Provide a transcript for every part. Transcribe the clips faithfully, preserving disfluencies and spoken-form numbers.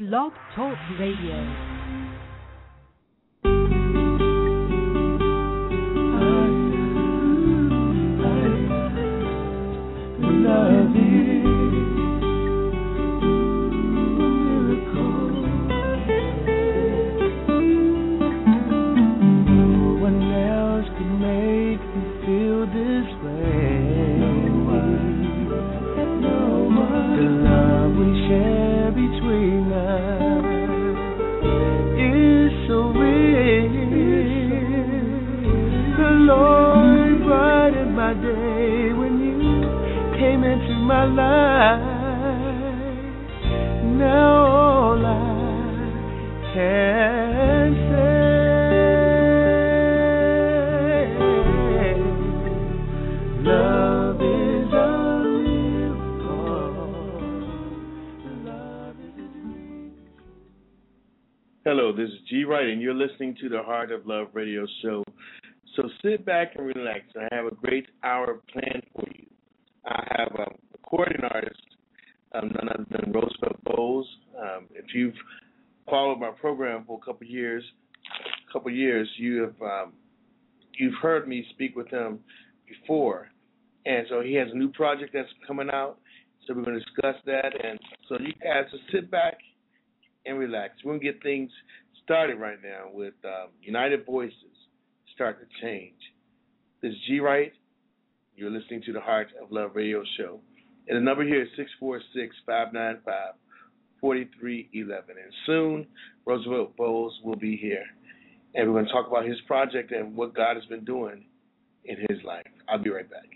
Blog Talk Radio. Love is my life. Now all I can say, love is a miracle. Love is a Hello, this is G. Wright, and you're listening to the Heart of Love radio show. So sit back and relax. I have a great hour planned for you. I have a recording artist, um, none other than Roosevelt Bowles. Um, if you've followed my program for a couple of years, couple of years, you have um, you've heard me speak with him before, and so he has a new project that's coming out. So we're going to discuss that, and so you guys just sit back and relax. We're going to get things started right now with um, United Voices, Start to Change. This is G. Wright. You're listening to the Heart of Love radio show. And the number here is six four six, five nine five, four three one one. And soon, Roosevelt Bowles will be here. And we're going to talk about his project and what God has been doing in his life. I'll be right back.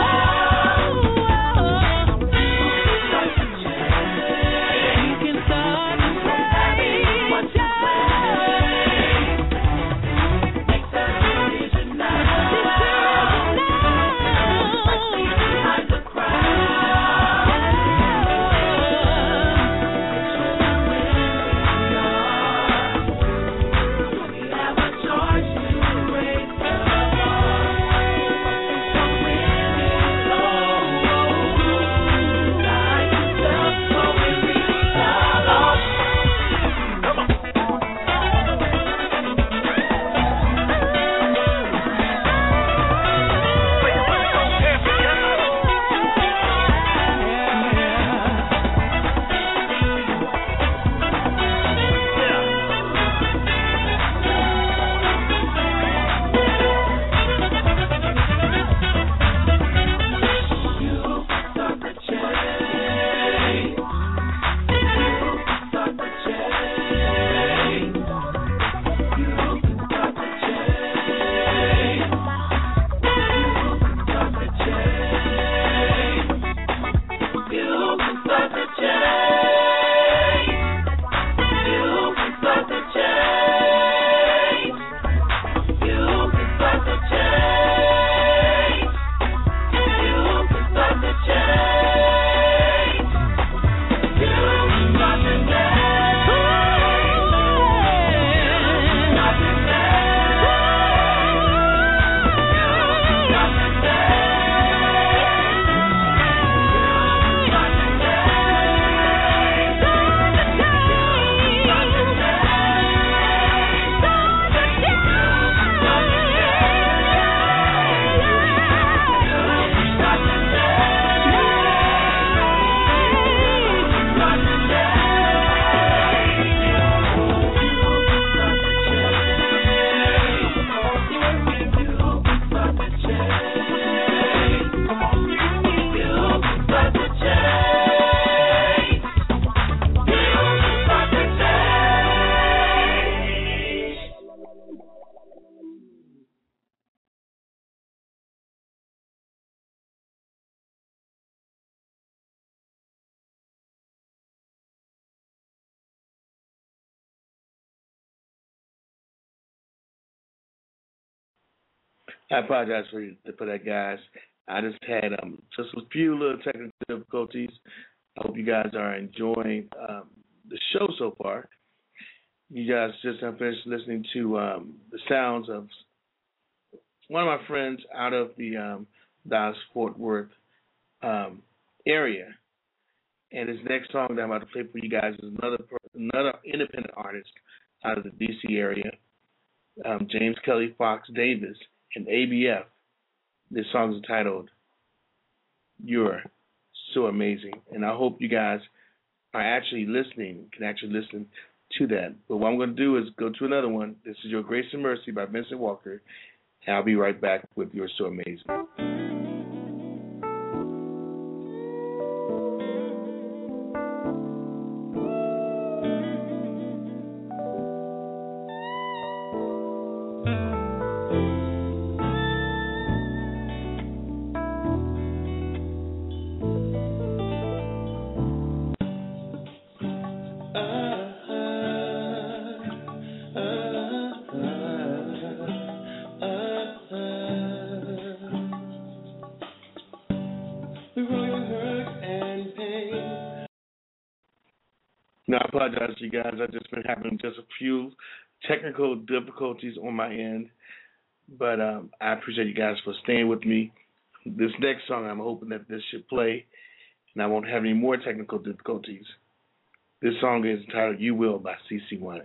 Start I apologize for for that, guys. I just had um, just a few little technical difficulties. I hope you guys are enjoying um, the show so far. You guys just have finished listening to um, the sounds of one of my friends out of the um, Dallas Fort Worth um, area, and his next song that I'm about to play for you guys is another another independent artist out of the D C area, um, James Kelly Fox Davis, and A B F. This song is titled "You're So Amazing," and I hope you guys are actually listening, can actually listen to that. But what I'm going to do is go to another one. This is Your Grace and Mercy by Vincent Walker, and I'll be right back with You're So Amazing. No, I apologize to you guys. I've just been having just a few technical difficulties on my end. But um, I appreciate you guys for staying with me. This next song, I'm hoping that this should play, and I won't have any more technical difficulties. This song is entitled You Will by C C Winans.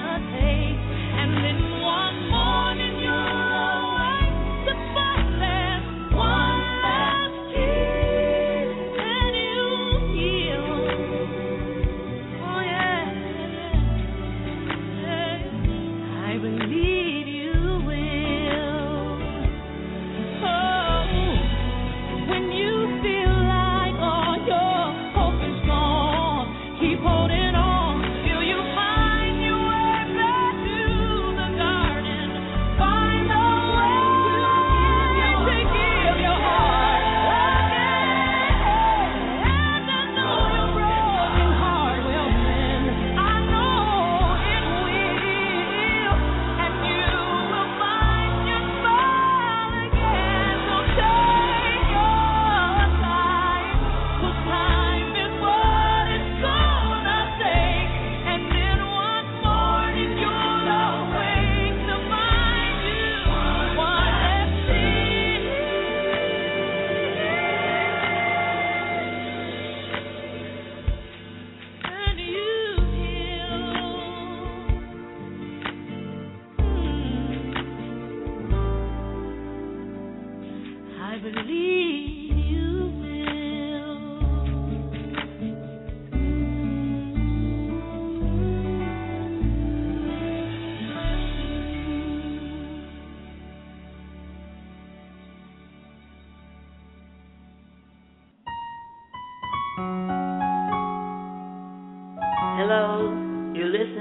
And then one morning you'll awake to find that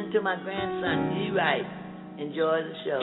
listening to my grandson, G. Wright. Enjoy the show.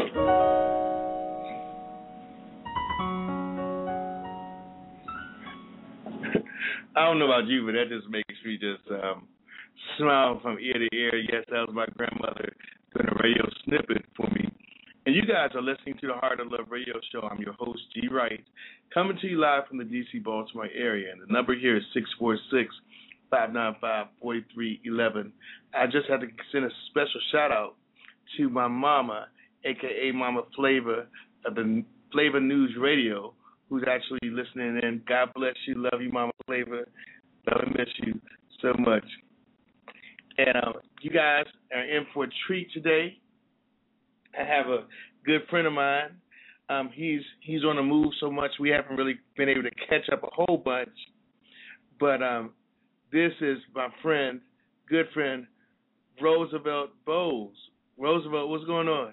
I don't know about you, but that just makes me just um, smile from ear to ear. Yes, that was my grandmother doing a radio snippet for me. And you guys are listening to the Heart of Love radio show. I'm your host, G. Wright, coming to you live from the D C Baltimore area. And the number here is six four six, five nine five, four three one one. I just had to send a special shout-out to my mama, a k a. Mama Flavor of the Flavor News Radio, who's actually listening in. God bless you. Love you, Mama Flavor. Love and miss you so much. And uh, you guys are in for a treat today. I have a good friend of mine. Um, he's he's on the move so much we haven't really been able to catch up a whole bunch. But um, this is my friend, good friend, Roosevelt Bowles. Roosevelt, what's going on?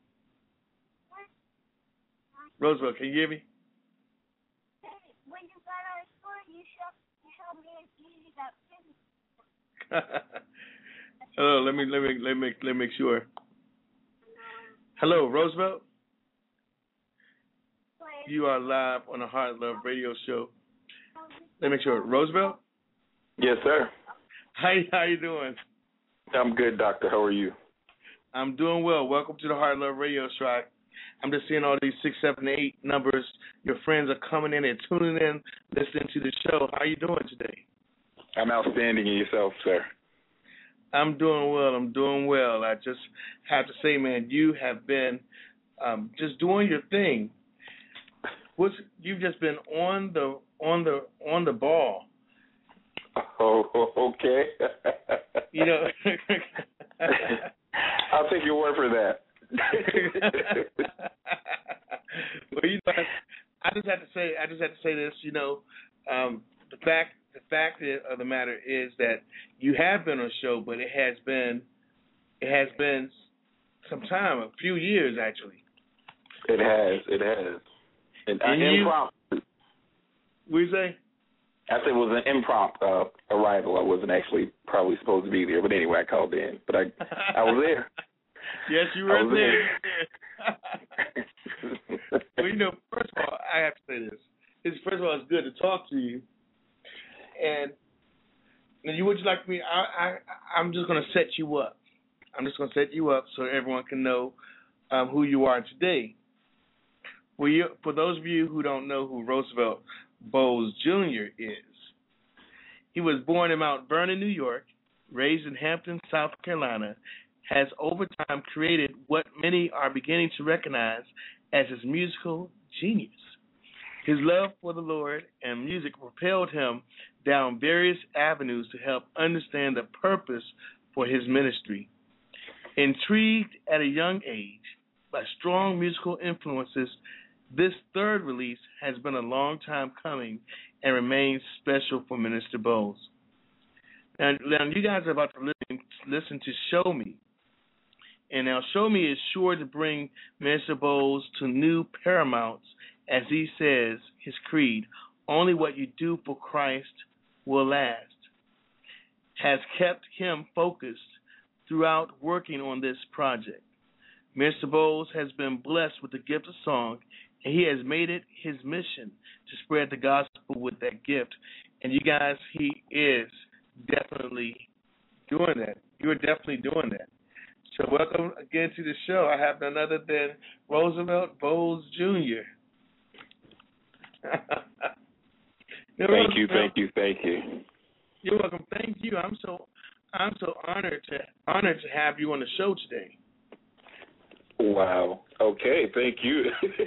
Roosevelt, can you hear me? When you got out of school, you showed, you showed me an easy that Hello, let me let me let me let me make sure. Hello, Roosevelt. You are live on the Heart Love Radio Show. Let me make sure. Roosevelt? Yes, sir. How how you doing? I'm good, doctor. How are you? I'm doing well. Welcome to the Heart Love Radio Show. I, I'm just seeing all these six, seven, eight numbers. Your friends are coming in and tuning in, listening to the show. How you doing today? I'm outstanding in yourself, sir. I'm doing well. I'm doing well. I just have to say, man, you have been um, just doing your thing. What's, you've just been on the on the on the ball. Oh, okay. You know, I'll take your word for that. Well, you know, I just have to say, I just have to say this. You know, um, the fact the fact of the matter is that you have been on a show, but it has been it has been some time, a few years actually. It has, it has. And, and uh, you, impromptu. What you say? I said it was an impromptu uh, arrival. I wasn't actually probably supposed to be there, but anyway, I called in. But I, I was there. Yes, you were there. there. Well, you know, first of all, I have to say this. It's, first of all, it's good to talk to you. And, and you would you like me? I, I I'm just going to set you up. I'm just going to set you up so everyone can know um, who you are today. For you, for those of you who don't know who Roosevelt Bowles Junior is, he was born in Mount Vernon, New York, raised in Hampton, South Carolina, has over time created what many are beginning to recognize as his musical genius. His love for the Lord and music propelled him down various avenues to help understand the purpose for his ministry. Intrigued at a young age by strong musical influences, this third release has been a long time coming and remains special for Minister Bowles. Now, now you guys are about to listen, listen to Show Me. And now Show Me is sure to bring Minister Bowles to new paramounts, as he says, his creed, only what you do for Christ will last, has kept him focused throughout working on this project. Mister Bowles has been blessed with the gift of song, and he has made it his mission to spread the gospel with that gift. And you guys, he is definitely doing that. You're definitely doing that. So welcome again to the show. I have none other than Roosevelt Bowles Junior Thank you, thank you, thank you. You're welcome. Thank you. I'm so I'm so honored to honored to have you on the show today. Wow. Okay, thank you.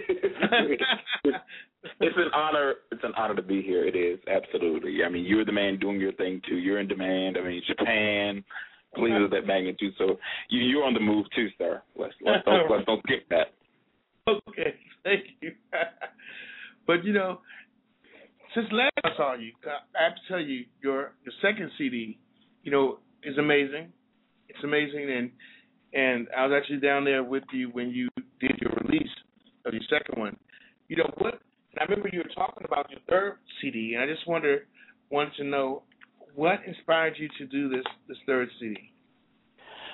It's an honor. It's an honor to be here. It is, absolutely. I mean, you're the man doing your thing too. You're in demand. I mean, Japan, places of that magnitude. So you, you're on the move too, sir. Let's let's don't, let's don't skip that. Okay, thank you. But you know, since last I saw you, I have to tell you, your your second C D, you know, is amazing. It's amazing, and and I was actually down there with you when you did your release of your second one. You know what? And I remember you were talking about your third C D, and I just wonder, wanted to know what inspired you to do this this third C D.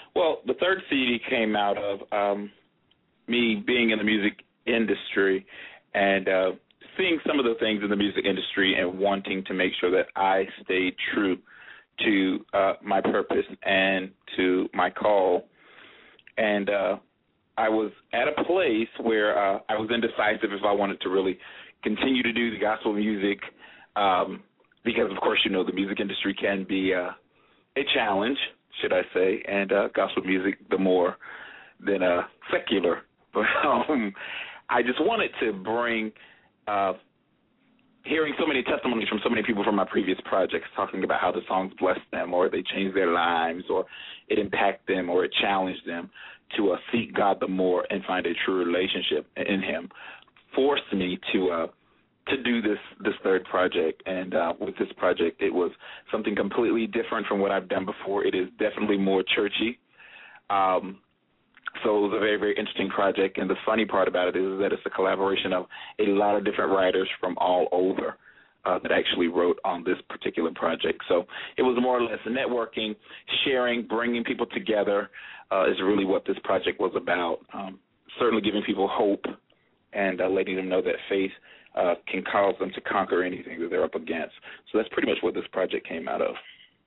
Well, the third C D came out of um, me being in the music industry and uh, seeing some of the things in the music industry and wanting to make sure that I stayed true to uh, my purpose and to my call. And uh, I was at a place where uh, I was indecisive if I wanted to really continue to do the gospel music um, because, of course, you know, the music industry can be uh, a challenge, should I say, and uh, gospel music the more than uh, secular. But um, I just wanted to bring uh, hearing so many testimonies from so many people from my previous projects talking about how the songs blessed them or they changed their lives or it impacted them or it challenged them to uh, seek God the more and find a true relationship in him forced me to uh, to do this this third project. And uh, with this project, it was something completely different from what I've done before. It is definitely more churchy. Um, so it was a very, very interesting project. And the funny part about it is that it's a collaboration of a lot of different writers from all over uh, that actually wrote on this particular project. So it was more or less networking, sharing, bringing people together uh, is really what this project was about. Um, certainly giving people hope and uh, letting them know that faith uh, can cause them to conquer anything that they're up against. So that's pretty much what this project came out of.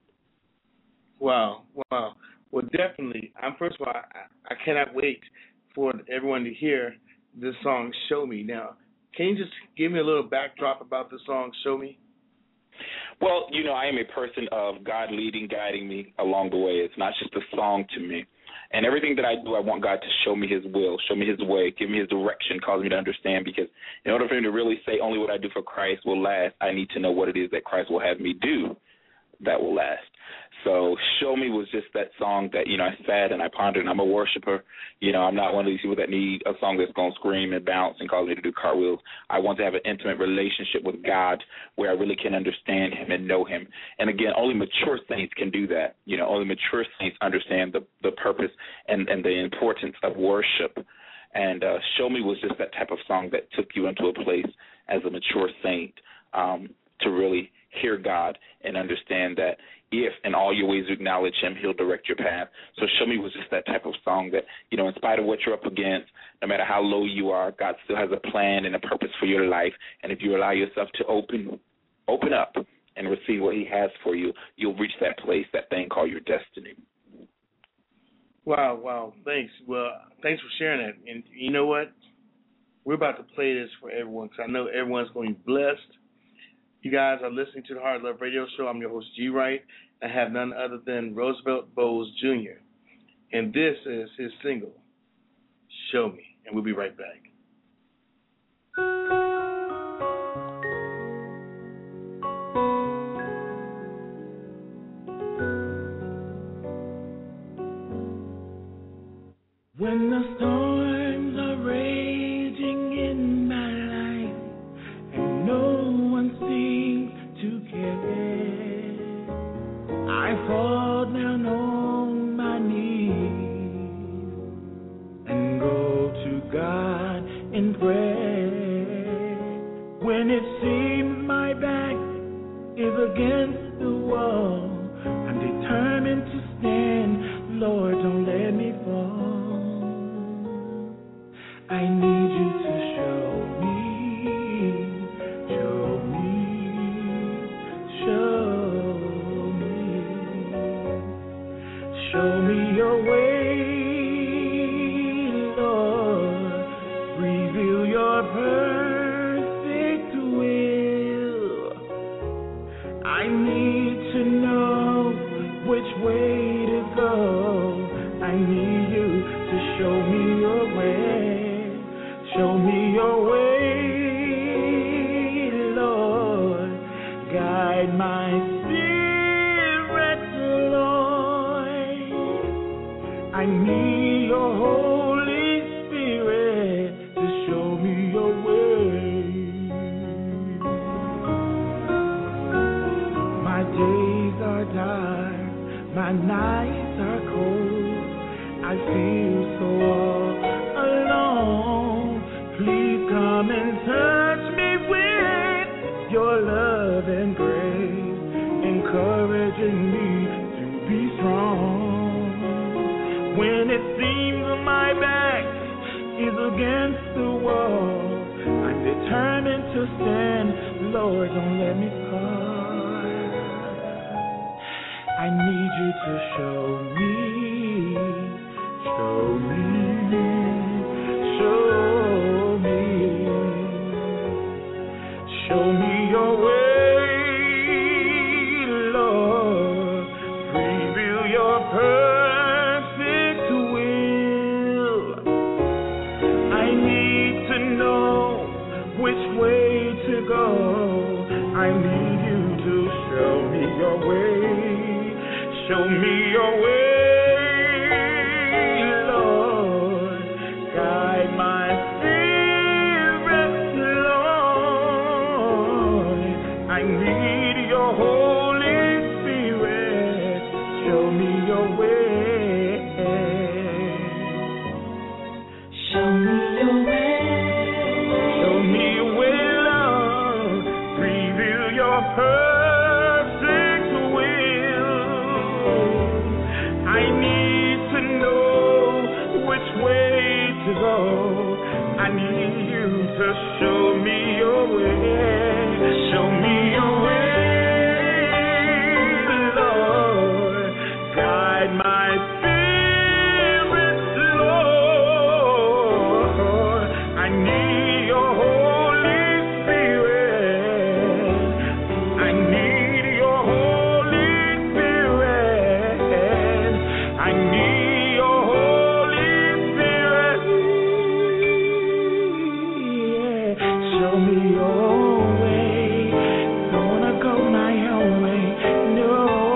Wow, wow. Well, definitely. I'm first of all, I, I cannot wait for everyone to hear this song, Show Me. Now, can you just give me a little backdrop about the song, Show Me? Well, you know, I am a person of God leading, guiding me along the way. It's not just a song to me. And everything that I do, I want God to show me his will, show me his way, give me his direction, cause me to understand, because in order for him to really say only what I do for Christ will last, I need to know what it is that Christ will have me do that will last. So Show Me was just that song that, you know, I sat and I pondered, and I'm a worshiper. You know, I'm not one of these people that need a song that's going to scream and bounce and cause me to do cartwheels. I want to have an intimate relationship with God where I really can understand him and know him. And, again, only mature saints can do that. You know, only mature saints understand the, the purpose and, and the importance of worship. And uh, Show Me was just that type of song that took you into a place as a mature saint um, to really hear God and understand that if in all your ways you acknowledge him, he'll direct your path. So Show Me was just that type of song that, you know, in spite of what you're up against, no matter how low you are, God still has a plan and a purpose for your life. And if you allow yourself to open open up and receive what he has for you, you'll reach that place, that thing called your destiny. Wow, wow. Thanks. Well, thanks for sharing that. And you know what? We're about to play this for everyone because I know everyone's going to be blessed. You guys are listening to the Heart of Love Radio Show. I'm your host, G. Wright. I have none other than Roosevelt Bowles Junior And this is his single, Show Me. And we'll be right back. When the storms are raging in my life and no one seems to care, I fall down on my knees and go to God in prayer. When it seems my back is against the wall, I'm determined to stand. Lord, don't let me fall. I need you to show me, show me, show me. Show me your way, Lord. Reveal your perfect will. I need to know which way to go. I need you to show me your way. Show me your way, Lord. Guide my spirit, Lord. I need your Holy Spirit to show me your way. My days are dark, my nights are cold. I feel so all alone. Please come and touch me with your love and grace, encouraging me to be strong. seems my back is against the wall, I'm determined to stand. Lord, don't let me fall. I need you to show me, show me, show me, show me your way. Perfect will. I need to know which way to go. I need you to show me your way. Show me your way, Lord. Guide my spirit, Lord. I need your Holy Spirit. Show me your way. Show me your way. Show me your way, Lord. Reveal your perfect will. I need to know which way to go. I need you to show me your way. Show me your way. My spirit, Lord, I need your Holy Spirit. I need your Holy Spirit. I need your Holy Spirit. Show me your way. Don't wanna go my own way. No.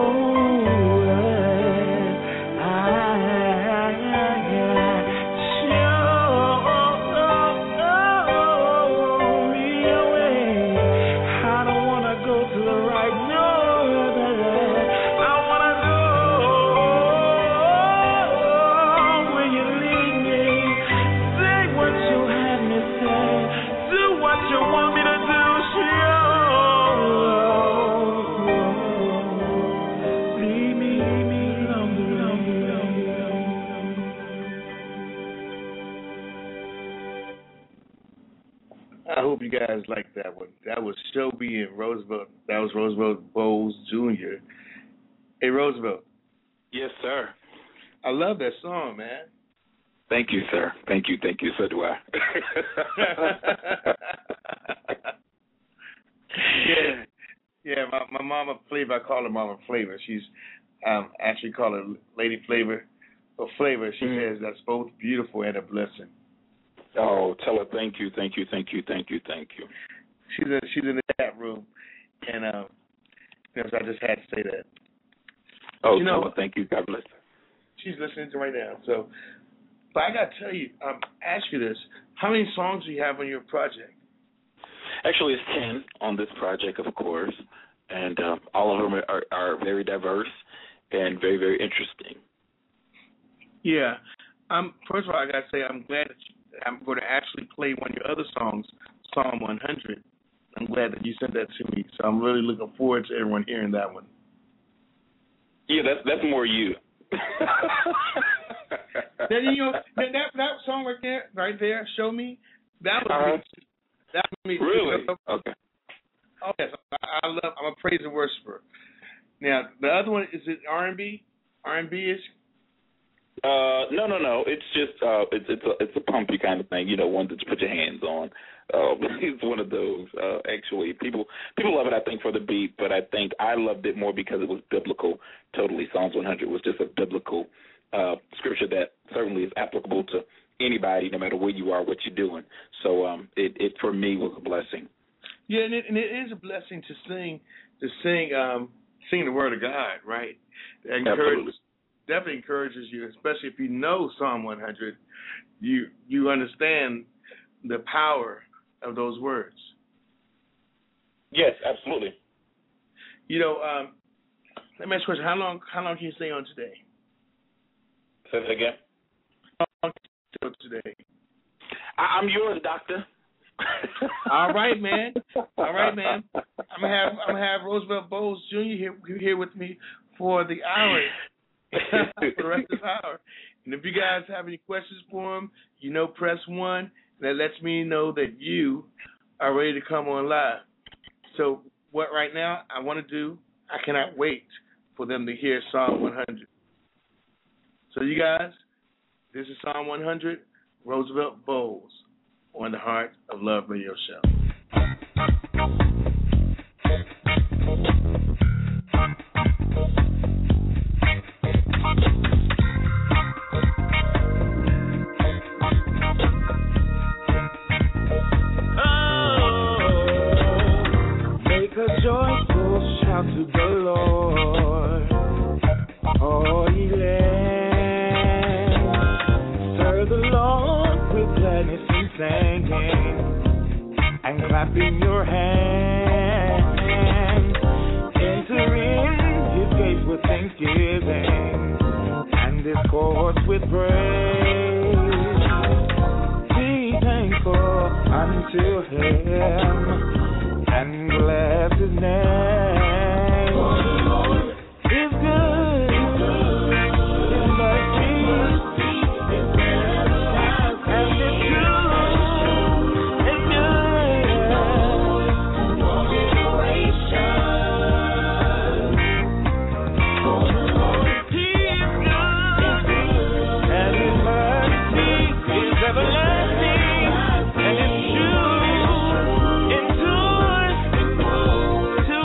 I hope you guys liked that one. That was Shelby and Roosevelt. That was Roosevelt Bowles Junior Hey, Roosevelt. Yes, sir. I love that song, man. Thank you, sir. Thank you, thank you. So do I. yeah, yeah. My my mama Flavor, I call her Mama Flavor. She's um actually call her Lady Flavor or Flavor. She mm-hmm. says that's both beautiful and a blessing. Oh, tell her thank you, thank you, thank you, thank you, thank you. She's in, she's in the chat room, and um, you know, so I just had to say that. Oh, you know, tell her thank you. God bless her. She's listening to right now. So, but I got to tell you, um, ask you this: how many songs do you have on your project? Actually, it's ten on this project, of course, and um, all of them are, are very diverse and very, very interesting. Yeah. Um. First of all, I got to say I'm glad that you, I'm going to actually play one of your other songs, Psalm one hundred. I'm glad that you sent that to me. So I'm really looking forward to everyone hearing that one. Yeah, that's that's more you. Then, you know, that, that that song right there, right there, Show Me. That was uh-huh. me. That was me. Really? Okay. Oh yes, I, I love. I'm a praise and worshiper. Now the other one, is it R and B? R and B ish? Uh, no, no, no. It's just uh, it's it's a it's a pumpy kind of thing. You know, one that you put your hands on. Uh, it's one of those. Uh, actually, people people love it. I think for the beat, but I think I loved it more because it was biblical. Totally, Psalms one hundred was just a biblical uh, scripture that certainly is applicable to anybody, no matter where you are, what you're doing. So um, it it for me was a blessing. Yeah, and it, and it is a blessing to sing to sing um, sing the word of God, right? That encourages, definitely encourages you, especially if you know Psalm one hundred. You you understand the power of those words. Yes, absolutely. You know, um, let me ask you a question. How long how long can you stay on today? Say that again. How long can you stay on today? I, I'm yours, doctor. All right, man. All right, man. I'm gonna have I'm gonna have Roosevelt Bowles Junior here here with me for the hour, for the rest of the hour. And if you guys have any questions for him, you know, press one. That lets me know that you are ready to come on live. So what right now I want to do, I cannot wait for them to hear Psalm one hundred. So you guys, this is Psalm one hundred, Roosevelt Bowles on the Heart of Love Radio Show. Joyful shout to the Lord, all ye lands. Serve the Lord with gladness and singing, and clapping your hands. Enter in his gates with thanksgiving, and his courts with praise. Be thankful unto him, and bless his name. For the Lord is good. His mercy is everlasting, and his truth is good for generations. For the Lord, he is good, and his mercy is everlasting, and his truth endures to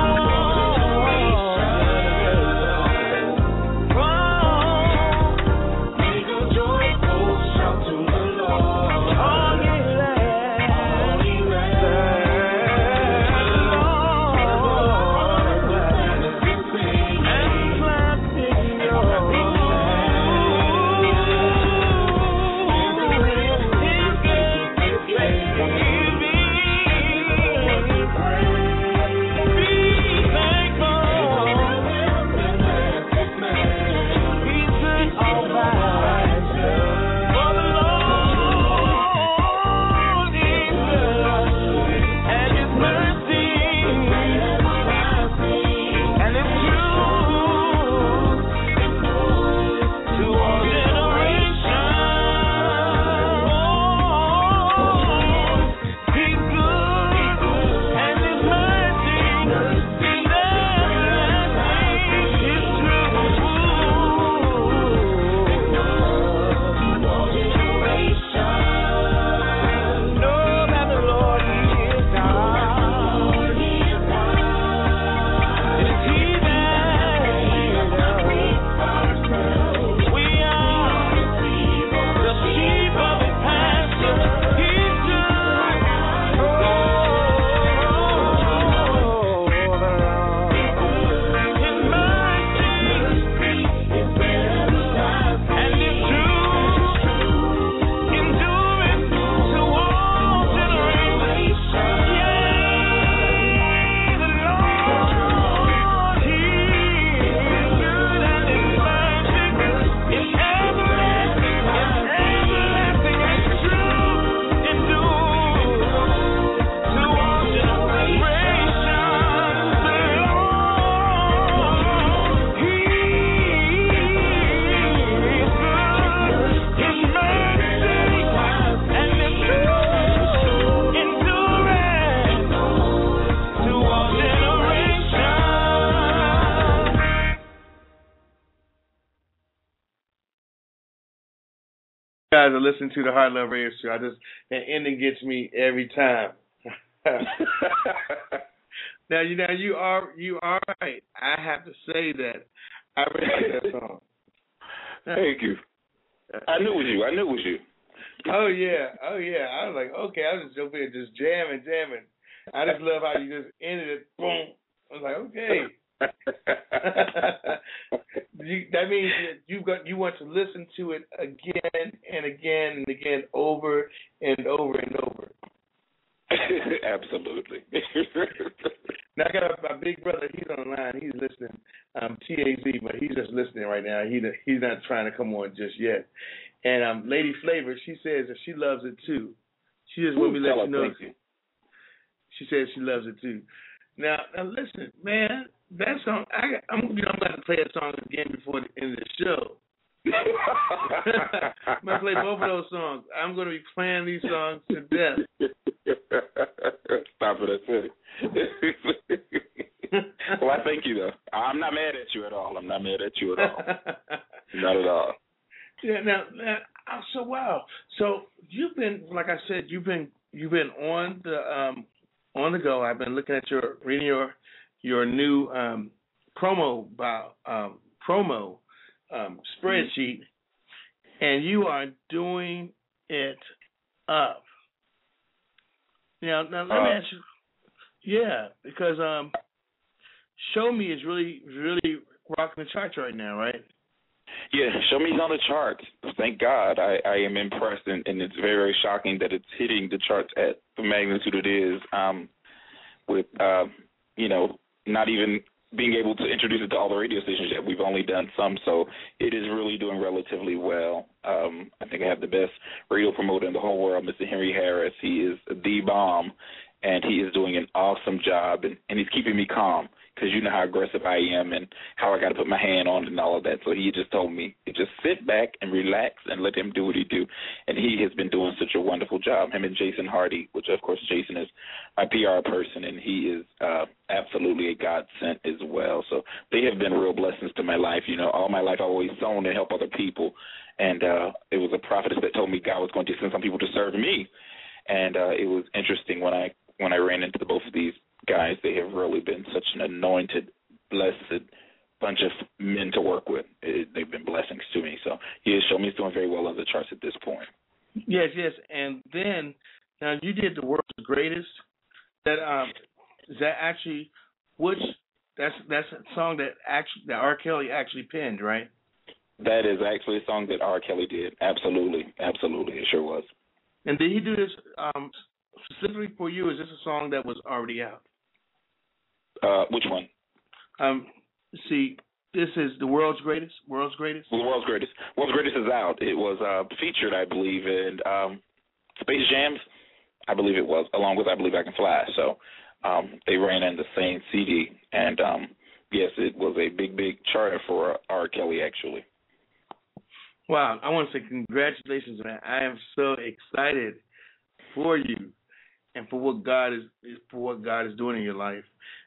guys are listening to the Heart Love Radio Show. I just that ending gets me every time. now you know you are you are right. I have to say that I really like that song. Thank you. I knew it was you. I knew it was you. Oh yeah, oh yeah. I was like, okay, I was just over here just jamming, jamming. I just love how you just ended it. Boom. I was like, okay. you, that means you got you want to listen to it again and again and again, over and over and over. Absolutely. Now I got a, my big brother. He's on the line. He's listening. Um, T A Z, but he's just listening right now. He he's not trying to come on just yet. And um, Lady Flavor, she says that she loves it too. She just want me to let you know. You. She says she loves it too. Now, now listen, man. That song, I, I'm, you know, I'm going to play that song again before the end of the show. I'm going to play both of those songs. I'm going to be playing these songs to death. Stop it, that's it. Well, I thank you, though. I'm not mad at you at all. I'm not mad at you at all. Not at all. Yeah, now, now, so wow. So you've been, like I said, you've been you've been on the um, on the go. I've been looking at your reading your your new um, promo bio, um, promo um, spreadsheet, and you are doing it up. Now, now let uh, me ask you. Yeah, because um, Show Me is really really rocking the charts right now, right? Yeah, Show Me's on the charts. Thank God. I, I am impressed, and, and it's very, very shocking that it's hitting the charts at the magnitude it is, um, with, uh, you know, not even being able to introduce it to all the radio stations yet. We've only done some, so it is really doing relatively well. Um, I think I have the best radio promoter in the whole world, Mister Henry Harris. He is the bomb, and he is doing an awesome job, and, and he's keeping me calm, because you know how aggressive I am and how I got to put my hand on it and all of that. So he just told me, just sit back and relax and let him do what he do. And he has been doing such a wonderful job, him and Jason Hardy, which, of course, Jason is my P R person, and he is uh, absolutely a godsend as well. So they have been real blessings to my life. You know, all my life I've always sown to help other people. And uh, it was a prophetess that told me God was going to send some people to serve me. And uh, it was interesting when I when I ran into the, both of these guys. They have really been such an anointed, blessed bunch of men to work with. It, they've been blessings to me. So, yeah, Show Me is doing very well on the charts at this point. Yes, yes. And then, now you did The World's Greatest. That um, is that actually, which, that's that's a song that actually, that R. Kelly actually penned, right? That is actually a song that R. Kelly did. Absolutely. Absolutely. It sure was. And did he do this um, specifically for you, or is this a song that was already out? Uh, which one? Um, see, this is The World's Greatest. World's Greatest. The World's Greatest. World's Greatest is out. It was uh, featured, I believe, in um, Space Jams. I believe it was, along with I Believe I Can Fly. So um, they ran in the same C D, and um, yes, it was a big, big charter for R. Kelly, actually. Wow, I want to say congratulations, man. I am so excited for you and for what God is for what God is doing in your life.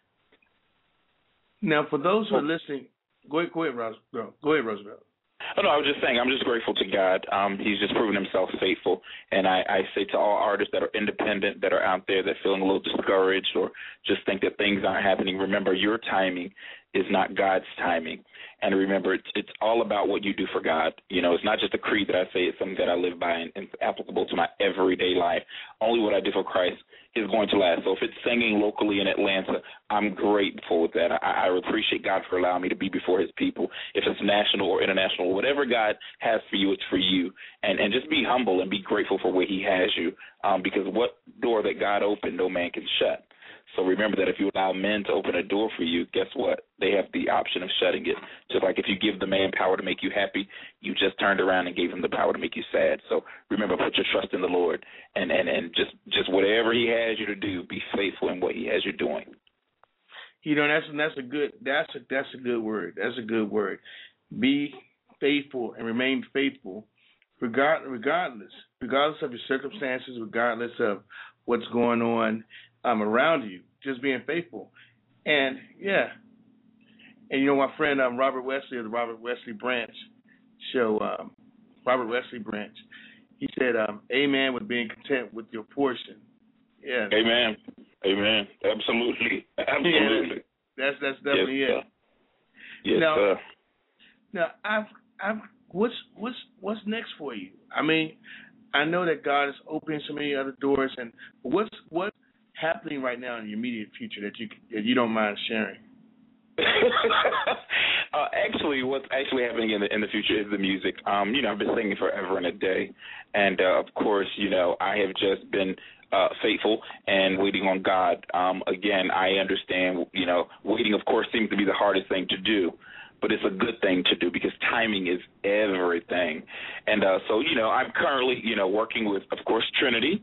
Now, for those who are listening, go ahead, go ahead, Roosevelt. Go ahead, Roosevelt. Oh, no, I was just saying, I'm just grateful to God. Um, he's just proven himself faithful. And I, I say to all artists that are independent, that are out there, that feeling a little discouraged or just think that things aren't happening, remember your timing is not God's timing. And remember, it's, it's all about what you do for God. You know, it's not just a creed that I say, it's something that I live by and, and applicable to my everyday life. Only what I do for Christ is going to last. So if it's singing locally in Atlanta, I'm grateful with that. I, I appreciate God for allowing me to be before his people. If it's national or international, whatever God has for you, it's for you. And, and just be humble and be grateful for where he has you, um, because what door that God opened, no man can shut. So remember that if you allow men to open a door for you, guess what? They have the option of shutting it. Just like if you give the man power to make you happy, you just turned around and gave him the power to make you sad. So remember, put your trust in the Lord, and, and, and just, just whatever he has you to do, be faithful in what he has you doing. You know, that's that's a good that's a that's a good word. That's a good word. Be faithful and remain faithful, regard, regardless, regardless of your circumstances, regardless of what's going on um, around you. Just being faithful, and yeah, and you know my friend um, Robert Wesley of the Robert Wesley Branch show, um, Robert Wesley Branch, he said, um, "Amen with being content with your portion." Yeah. Amen. Amen. Absolutely. Absolutely. Yeah, that's that's definitely yes, it. Sir. Yes, now, sir. Now, I've, I've, what's what's what's next for you? I mean, I know that God is opening so many other doors, and what's what's happening right now in your immediate future that you that you don't mind sharing? uh, actually, what's actually happening in the in the future is the music. Um, you know, I've been singing forever and a day, and uh, of course, you know, I have just been uh, faithful and waiting on God. Um, again, I understand. You know, waiting, of course, seems to be the hardest thing to do, but it's a good thing to do because timing is everything. And uh, so, you know, I'm currently, you know, working with, of course, Trinity.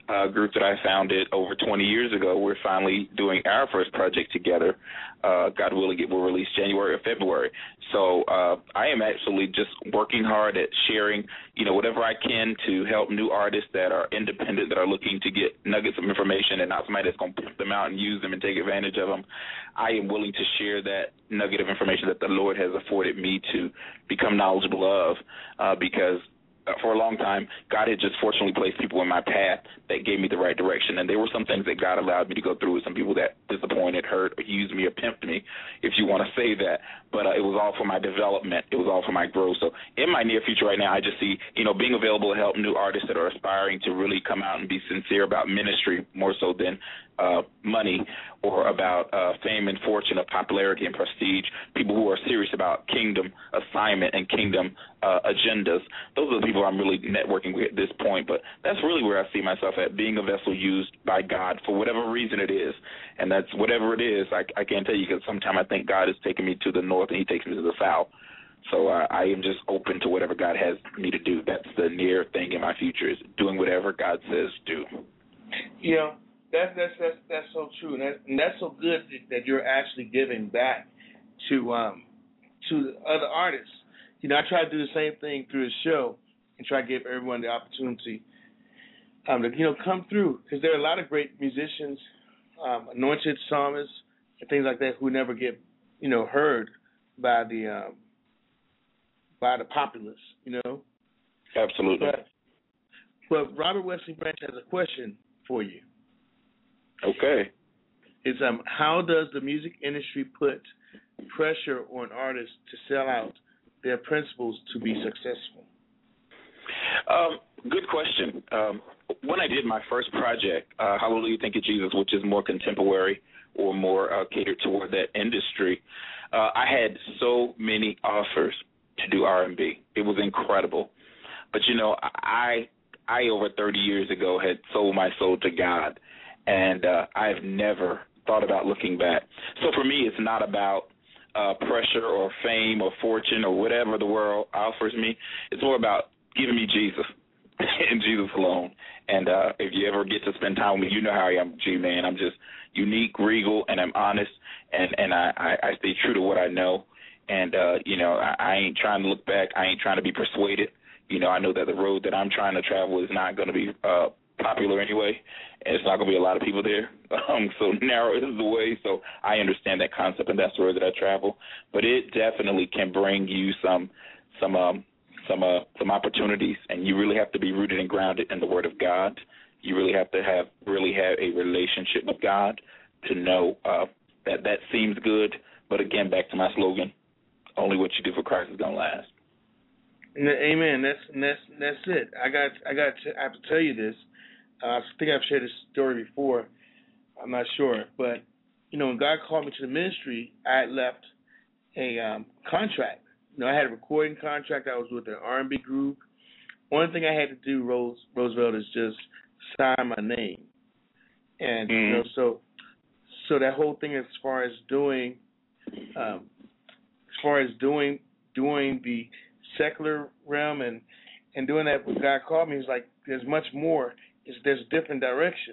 uh, group that I founded over twenty years ago. We're finally doing our first project together. Uh, God willing, it will release January or February. So uh, I am actually just working hard at sharing, you know, whatever I can to help new artists that are independent, that are looking to get nuggets of information and not somebody that's going to put them out and use them and take advantage of them. I am willing to share that nugget of information that the Lord has afforded me to become knowledgeable of uh, because for a long time, God had just fortunately placed people in my path that gave me the right direction. And there were some things that God allowed me to go through with some people that disappointed, hurt, or used me or pimped me, if you want to say that. But uh, it was all for my development. It was all for my growth. So in my near future right now, I just see, you know, being available to help new artists that are aspiring to really come out and be sincere about ministry more so than uh, money or about uh, fame and fortune or popularity and prestige, people who are serious about kingdom assignment and kingdom uh, agendas. Those are the people I'm really networking with at this point. But that's really where I see myself at, being a vessel used by God for whatever reason it is. And that's whatever it is, I, I can't tell you because sometimes I think God is taking me to the north and he takes me to the south. So uh, I am just open to whatever God has me to do. That's the near thing in my future, is doing whatever God says do. You know, that's that's that's that's so true, and, that, and that's so good that you're actually giving back to um to other artists. You know, I try to do the same thing through the show and try to give everyone the opportunity um, to you know come through, because there are a lot of great musicians, um, anointed psalmists, and things like that who never get you know heard by the um, by the populace. You know. Absolutely. But, but Robert Wesley Branch has a question for you. Okay. Is um how does the music industry put pressure on artists to sell out their principles to be successful? Um, good question. Um, when I did my first project, uh, Hallelujah, Thank You, Jesus, which is more contemporary or more uh, catered toward that industry, uh, I had so many offers to do R and B. It was incredible. But, you know, I, I over thirty years ago had sold my soul to God. And uh, I've never thought about looking back. So for me, it's not about uh, pressure or fame or fortune or whatever the world offers me. It's more about giving me Jesus and Jesus alone. And uh, if you ever get to spend time with me, you know how I am, G-Man. I'm just unique, regal, and I'm honest, and, and I, I, I stay true to what I know. And, uh, you know, I, I ain't trying to look back. I ain't trying to be persuaded. You know, I know that the road that I'm trying to travel is not going to be uh, popular anyway, and it's not going to be a lot of people there. Um, so narrow is the way. So I understand that concept, and that's the road that I travel. But it definitely can bring you some some um, some uh, some opportunities, and you really have to be rooted and grounded in the Word of God. You really have to have really have a relationship with God to know uh, that that seems good. But again, back to my slogan: only what you do for Christ is going to last. Amen. That's that's that's it. I got I got to, I have to tell you this. Uh, I think I've shared this story before. I'm not sure, but you know, when God called me to the ministry, I had left a um, contract. You know, I had a recording contract. I was with an R and B group. One thing I had to do, Rose Roosevelt, is just sign my name, and mm. you know, so so that whole thing as far as doing, um, as far as doing doing the secular realm and and doing that when God called me, it's like there's much more. It's, there's a different direction.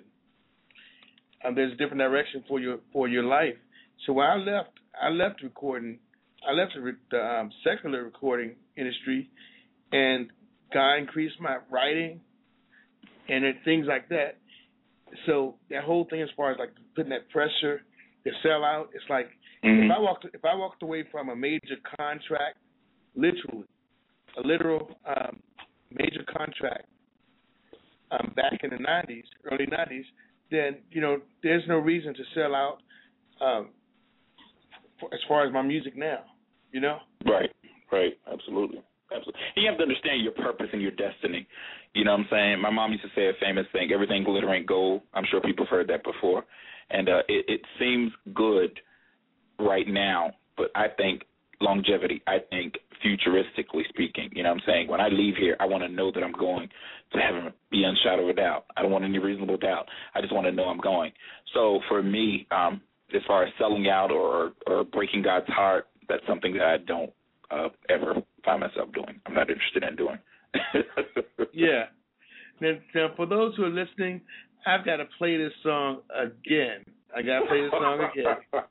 Um, there's a different direction for your for your life. So when I left, I left recording. I left the, the um, secular recording industry, and God increased my writing and it, things like that. So that whole thing, as far as like putting that pressure to sell out, it's like mm-hmm. if I walked if I walked away from a major contract, literally a literal um, major contract. Um, back in the nineties, early nineties, then, you know, there's no reason to sell out um, for, as far as my music now, you know? Right, right, absolutely. Absolutely. And you have to understand your purpose and your destiny. You know what I'm saying? My mom used to say a famous thing, everything glitter ain't gold. I'm sure people have heard that before. And uh, it, it seems good right now, but I think longevity, I think futuristically speaking, you know what I'm saying? When I leave here, I want to know that I'm going to heaven beyond shadow of a doubt. I don't want any reasonable doubt. I just want to know I'm going. So for me, um, as far as selling out or, or breaking God's heart, that's something that I don't uh, ever find myself doing. I'm not interested in doing. yeah. Now, now, for those who are listening, I've got to play this song again. I got to play this song again.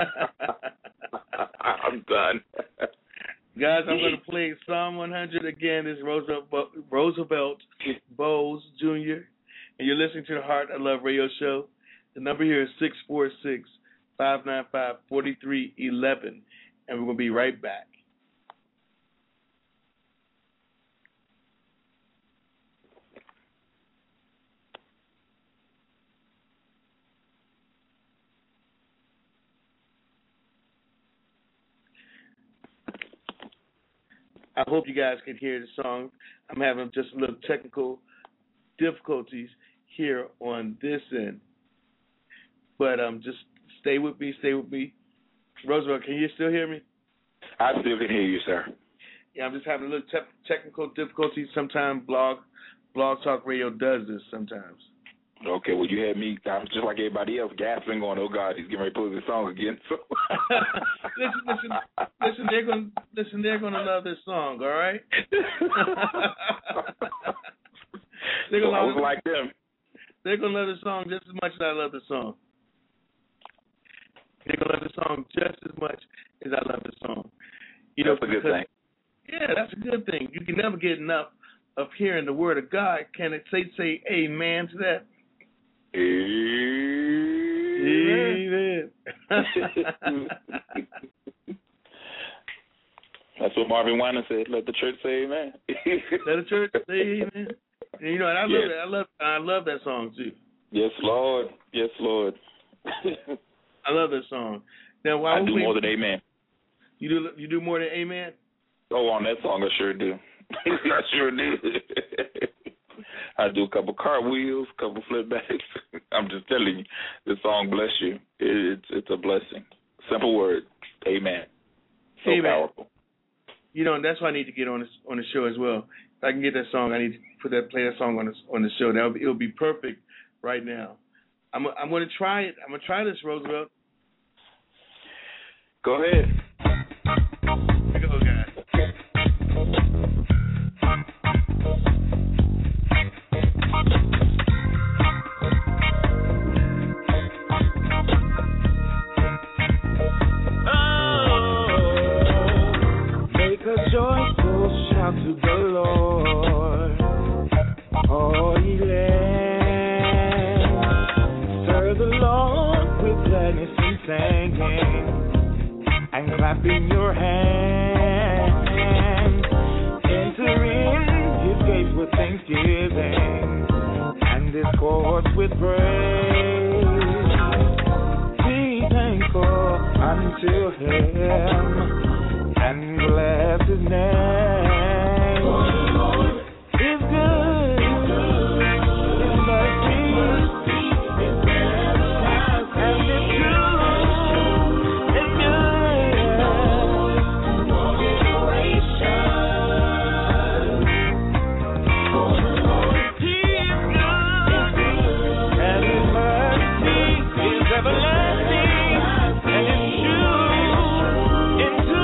I'm done. Guys, I'm going to play Psalm one hundred again. This is Roosevelt, Roosevelt Bowes Junior And you're listening to the Heart I Love Radio Show. The number here is six four six, five nine five, four three one one. And we're going to be right back. I hope you guys can hear the song. I'm having just a little technical difficulties here on this end. But um, just stay with me, stay with me. Roosevelt, can you still hear me? I still can hear you, sir. Yeah, I'm just having a little te- technical difficulties. Sometimes blog, blog Talk Radio does this sometimes. Okay, well, you had me, I was just like everybody else, gasping, going, oh, God, he's getting ready to play this song again. So. listen, listen, listen, they're going listen, they're going to love this song, all right? they're so gonna I was love like them. They're going to love this song just as much as I love the song. They're going to love the song just as much as I love the song. You That's know, a good because, thing. Yeah, that's a good thing. You can never get enough of hearing the word of God. Can it say, say amen to that? Amen. Amen. That's what Marvin Winans said. Let the church say amen. Let the church say amen. And you know, and I love yes. it. I love I love that song too. Yes, Lord. Yes, Lord. I love that song. Now, why I do we, more than amen. You do you do more than amen? Oh, on that song, I sure do. I sure do. I do a couple cartwheels, a couple flipbacks. I'm just telling you, the song bless you. It, it's it's a blessing. Simple word. Amen. So amen. Powerful. You know, and that's why I need to get on this on the show as well. If I can get that song, I need to put that play that song on the on the show. That'll be, it'll be perfect right now. I'm I'm going to try it. I'm going to try this, Roosevelt. Go ahead. Here we go, guys. Joyful shout to the Lord, all ye lands. Serve the Lord with gladness and singing, and clapping your hands. Enter in his gates with thanksgiving, and his courts with praise. Be thankful unto him, and bless his name. For the Lord is good. His mercy is everlasting, and his truth is good to all generations. For the Lord he is good, and his mercy is everlasting, and his truth into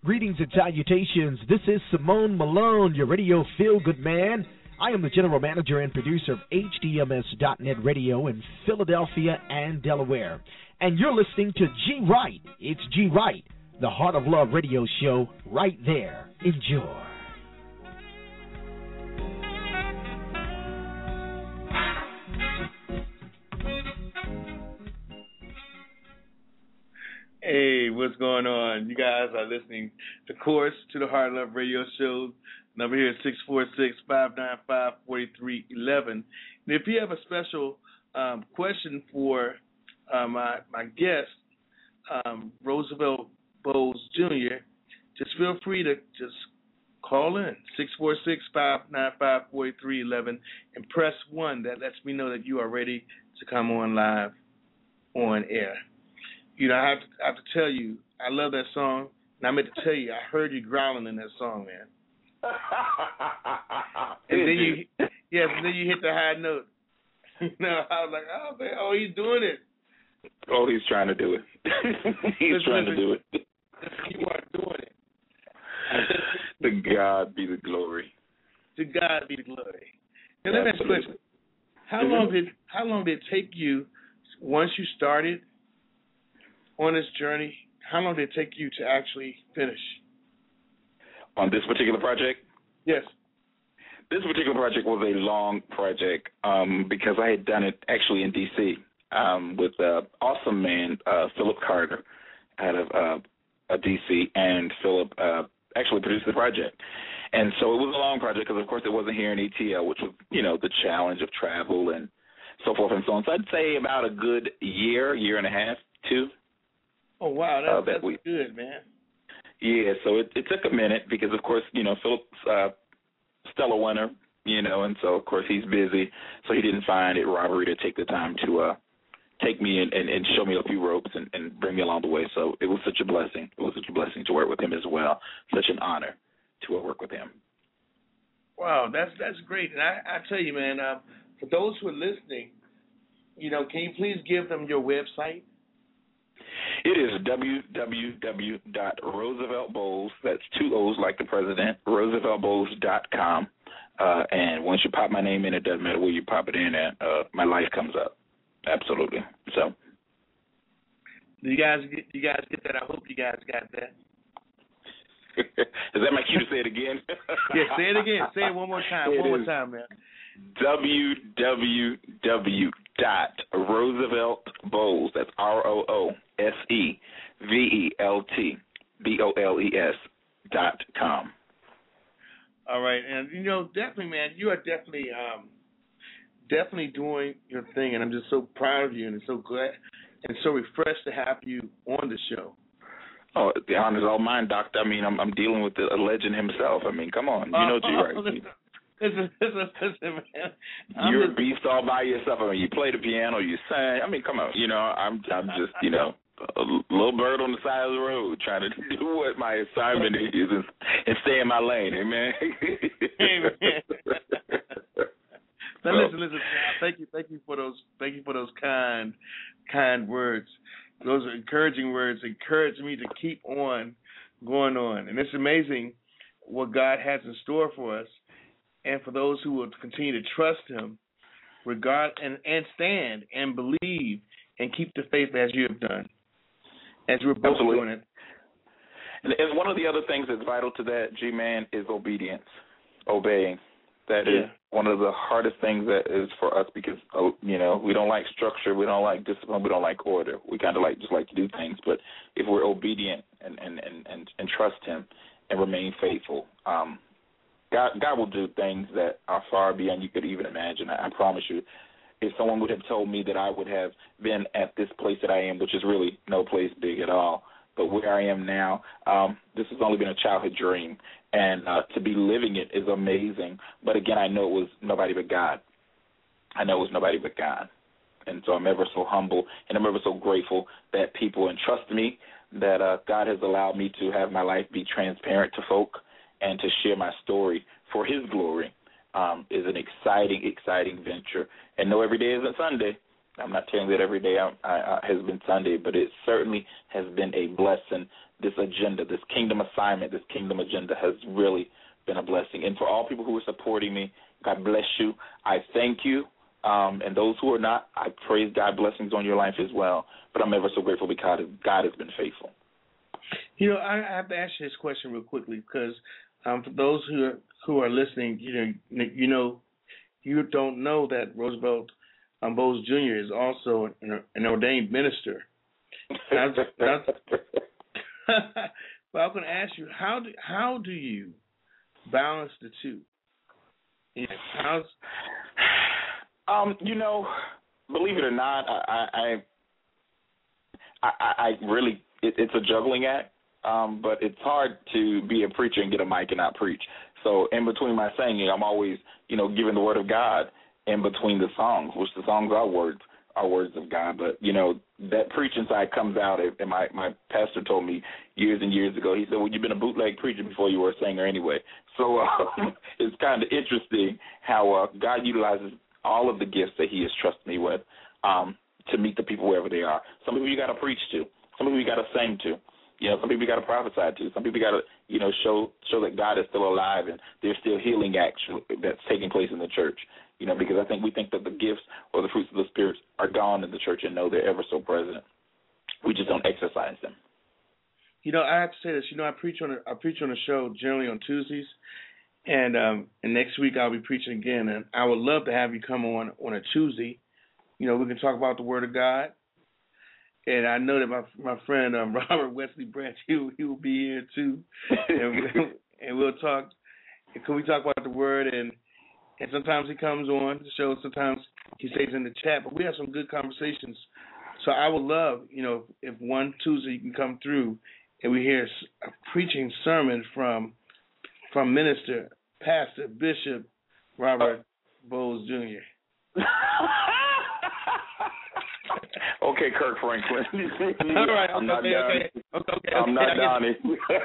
Greetings and salutations. This is Simone Malone, your radio feel-good man. I am the general manager and producer of H D M S dot net Radio in Philadelphia and Delaware. And you're listening to G Right. It's G Right, the Heart of Love radio show right there. Enjoy. Hey, what's going on? You guys are listening, of course, to the Heart of Love radio show. Number here is six four six, five nine five, four three one one. And if you have a special um, question for uh, my my guest, um, Roosevelt Bowles Junior, just feel free to just call in, six four six, five nine five, four three one one, and press one. That lets me know that you are ready to come on live on air. You know, I have, to, I have to tell you, I love that song, and I meant to tell you, I heard you growling in that song, man. and then you, yes, and then you hit the high note. You know, I was like, oh man, oh, he's doing it. Oh, he's trying to do it. he's listen, trying listen, to do it. You are doing it. To God be the glory. To God be the glory. And let me ask you a question: How mm-hmm. long did how long did it take you once you started on this journey? How long did it take you to actually finish? On this particular project? Yes. This particular project was a long project um, because I had done it actually in D C um, with an awesome man, uh, Philip Carter, out of uh, D C, and Philip uh, actually produced the project. And so it was a long project because, of course, it wasn't here in A T L, which was, you know, the challenge of travel and so forth and so on. So I'd say about a good year, year and a half, two. Oh, wow, that's, uh, that that's we, good, man. Yeah, so it, it took a minute because, of course, you know, Philip's uh, stellar winner, you know, and so, of course, he's busy. So he didn't find it robbery to take the time to uh, take me and, and, and show me a few ropes and, and bring me along the way. So it was such a blessing. It was such a blessing to work with him as well. Such an honor to uh, work with him. Wow, that's that's great. And I, I tell you, man, uh, for those who are listening, you know, can you please give them your website? It is w w w dot roosevelt bowles, that's two O's like the president, roosevelt bowles dot com. Uh, and once you pop my name in, it doesn't matter where you pop it in at, uh, my life comes up. Absolutely. So. Do you guys get, you guys get that? I hope you guys got that. Is that my cue to say it again? Yeah, say it again. Say it one more time. It one more is time, man. w w w dot roosevelt bowles, that's R O O S E V E L T B O L E S dot com. All right, and you know, definitely, man, you are definitely, um, definitely doing your thing, and I'm just so proud of you, and so glad and so refreshed to have you on the show. Oh, the honor's all mine, Doctor. I mean, I'm, I'm dealing with the, a legend himself. I mean, come on, you know, G. Right. Listen, listen, listen, man. I'm You're just, a beast all by yourself. I mean, you play the piano, you sing. I mean, come on. You know, I'm I'm just, you know, a little bird on the side of the road trying to do what my assignment is and, and stay in my lane. Amen. Amen. Now, listen, listen. Thank you, thank you for those, thank you for those kind, kind words. Those are encouraging words. Encourage me to keep on going on, and it's amazing what God has in store for us. And for those who will continue to trust him, regard and, and stand and believe and keep the faith as you have done, as we're both Absolutely. doing it. And, and one of the other things that's vital to that, G-Man, is obedience, obeying. That yeah. is one of the hardest things that is for us because, you know, we don't like structure, we don't like discipline, we don't like order. We kind of like just like to do things. But if we're obedient and, and, and, and, and trust him and remain faithful, um, God, God will do things that are far beyond you could even imagine. I, I promise you. If someone would have told me that I would have been at this place that I am, which is really no place big at all, but where I am now, um, this has only been a childhood dream. And uh, to be living it is amazing. But, again, I know it was nobody but God. I know it was nobody but God. And so I'm ever so humble and I'm ever so grateful that people entrust me, that uh, God has allowed me to have my life be transparent to folk and to share my story for his glory um, is an exciting, exciting venture. And no, every day isn't Sunday. I'm not telling you that every day I, I, I has been Sunday, but it certainly has been a blessing. This agenda, this kingdom assignment, this kingdom agenda has really been a blessing. And for all people who are supporting me, God bless you. I thank you. Um, and those who are not, I praise God blessings on your life as well. But I'm ever so grateful because God has been faithful. You know, I have to ask you this question real quickly because um, for those who are, who are listening, you know, you know, you don't know that Roosevelt um, Bowles Junior is also an, an ordained minister. That's, that's, but I'm going to ask you, how do how do you balance the two? Yeah, how's um, you know, believe it or not, I I I, I really it, it's a juggling act. Um, but it's hard to be a preacher and get a mic and not preach. So in between my singing, I'm always, you know, giving the word of God in between the songs, which the songs are words are words of God. But, you know, that preaching side comes out. And my, my pastor told me years and years ago, he said, well, you've been a bootleg preacher before you were a singer anyway. So um, it's kind of interesting how uh, God utilizes all of the gifts that he has trusted me with um, to meet the people wherever they are. Some people you got to preach to. Some people you got to sing to. You know, some people you got to prophesy to. Some people you got to, you know, show show that God is still alive and there's still healing action that's taking place in the church. You know, because I think we think that the gifts or the fruits of the Spirit are gone in the church and know they're ever so present. We just don't exercise them. You know, I have to say this. You know, I preach on a, I preach on a show generally on Tuesdays, and um, and next week I'll be preaching again. And I would love to have you come on on a Tuesday. You know, we can talk about the Word of God. And I know that my my friend um, Robert Wesley Branch, he will, he will be here too, and, and we'll talk. Can we talk about the Word? And and sometimes he comes on the show, sometimes he stays in the chat. But we have some good conversations. So I would love, you know, if one Tuesday you can come through and we hear a preaching sermon from from Minister, Pastor, Bishop Robert Bowles Junior Okay, Kirk Franklin. All right, I'm okay, not okay, Donnie. okay, okay, I'm not Donnie.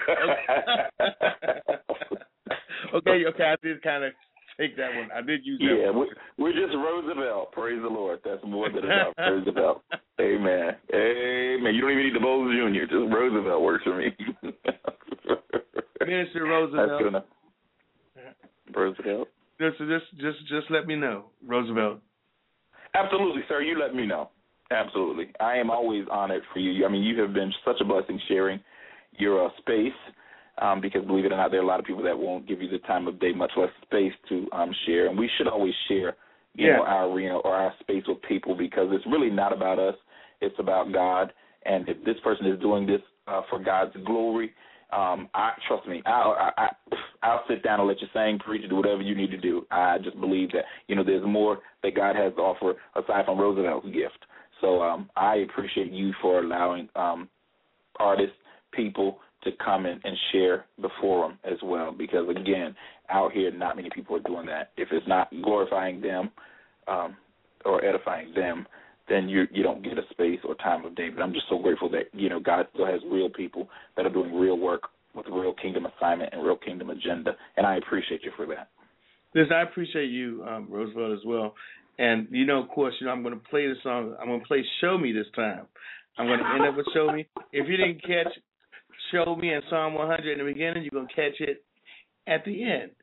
okay, okay, I did kind of take that one. I did use that yeah, one. we're, we're just Roosevelt. Praise the Lord. That's more than enough. Roosevelt. Amen. Amen. You don't even need the Bowles Junior Just Roosevelt works for me. Minister Roosevelt. That's good enough. Roosevelt. Just, just, just, just let me know, Roosevelt. Absolutely, sir. You let me know. Absolutely. I am always honored for you. I mean, you have been such a blessing sharing your uh, space um, because, believe it or not, there are a lot of people that won't give you the time of day, much less space to um, share. And we should always share, you yeah. know, our arena or our space with people because it's really not about us. It's about God. And if this person is doing this uh, for God's glory, um, I trust me, I'll, I, I, I'll sit down and let you sing, preach, do whatever you need to do. I just believe that, you know, there's more that God has to offer aside from Roosevelt's gift. So um, I appreciate you for allowing um, artists, people to come in and share the forum as well because, again, out here not many people are doing that. If it's not glorifying them um, or edifying them, then you you don't get a space or time of day. But I'm just so grateful that, you know, God still has real people that are doing real work with real kingdom assignment and real kingdom agenda, and I appreciate you for that. Listen, I appreciate you, um, Roosevelt, as well. And, you know, of course, you know, I'm going to play the song. I'm going to play Show Me this time. I'm going to end up with Show Me. If you didn't catch Show Me in Psalm one hundred in the beginning, you're going to catch it at the end.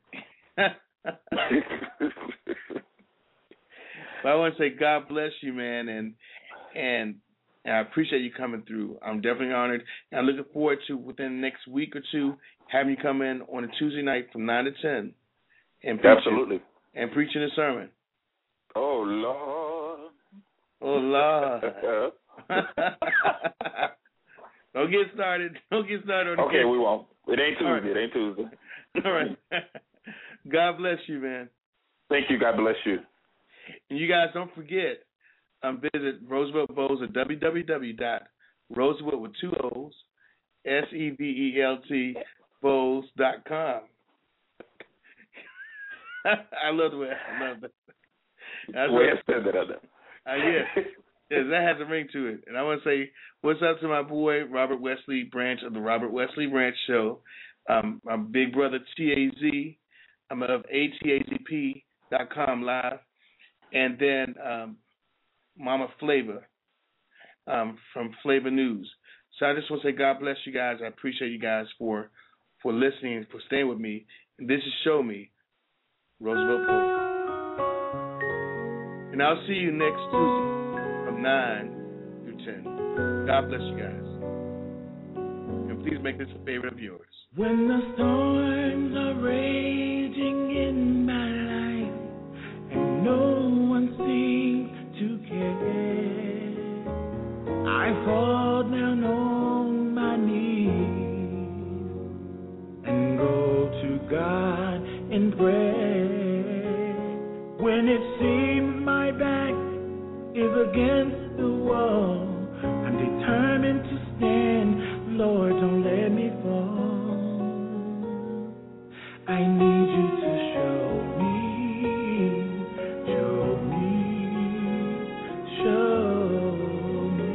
But I want to say God bless you, man, and and and I appreciate you coming through. I'm definitely honored. And I'm looking forward to, within the next week or two, having you come in on a Tuesday night from nine to ten. And preaching, Absolutely. And preaching a sermon. Oh, Lord. Oh, Lord. Don't get started. Don't get started. On okay, the we won't. It ain't Tuesday. Right. It ain't Tuesday. All right. God bless you, man. Thank you. God bless you. And you guys don't forget, um, visit Roosevelt Bowles at w w w dot roosevelt with two O's, S E V E L T, Bowles dot com. I love the way I love that. That's way I said that other. Uh, yeah. Yes, that has a ring to it. And I want to say what's up to my boy, Robert Wesley Branch of the Robert Wesley Branch Show. Um, my big brother, T A Z. I'm of A T A Z P dot com live. And then um, Mama Flavor um, from Flavor News. So I just want to say God bless you guys. I appreciate you guys for for listening and for staying with me. And this is Show Me, Roosevelt Poet. And I'll see you next Tuesday from nine through ten. God bless you guys. And please make this a favorite of yours. When the storms are raging in my life and no one seems to care, I fall down on my knees and go to God in prayer. When it seems my back is against the wall, I'm determined to stand. Lord, don't let me fall. I need you to show me, show me, show me.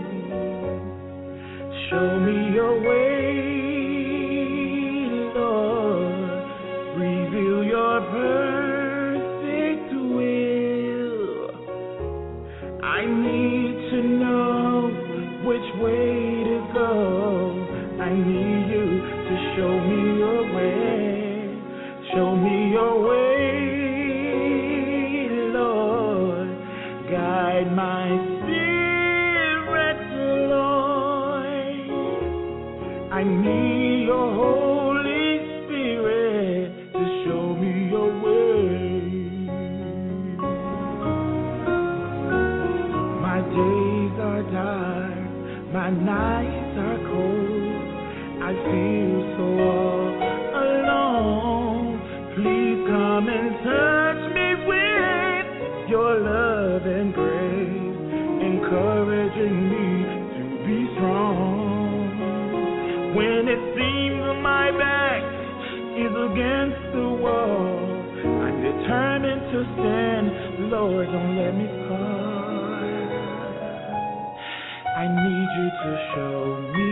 Show me your way, Lord. Reveal your perfect will. I need to know which way to go. I need you to show me your way. Show me your way, Lord. Guide my spirit, Lord. I need your Holy Spirit to show me your way. My days are dark, my nights are cold. I feel so all alone. Please come and touch me with your love and grace, encouraging me to be strong. When it seems my back is against the wall, I'm determined to stand. Lord, don't let me fall. I need you to show me,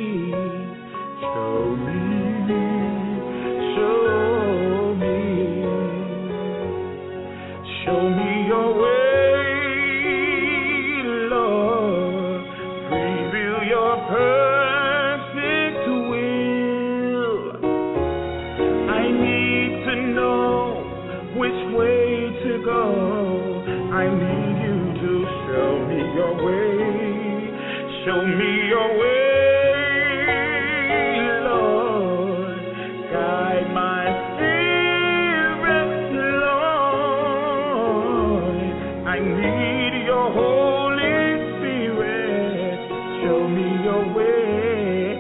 show me, show me, show me your way, Lord. Reveal your perfect will. I need to know which way to go. I need you to show me your way. Show me your way, Lord. Guide my spirit, Lord. I need your Holy Spirit. Show me your way.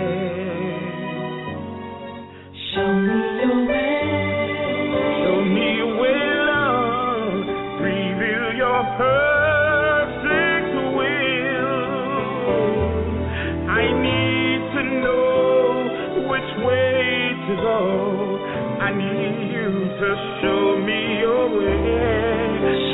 Show me your way. Show me your way, Lord. Reveal your purpose. Go. I need you to show me your way.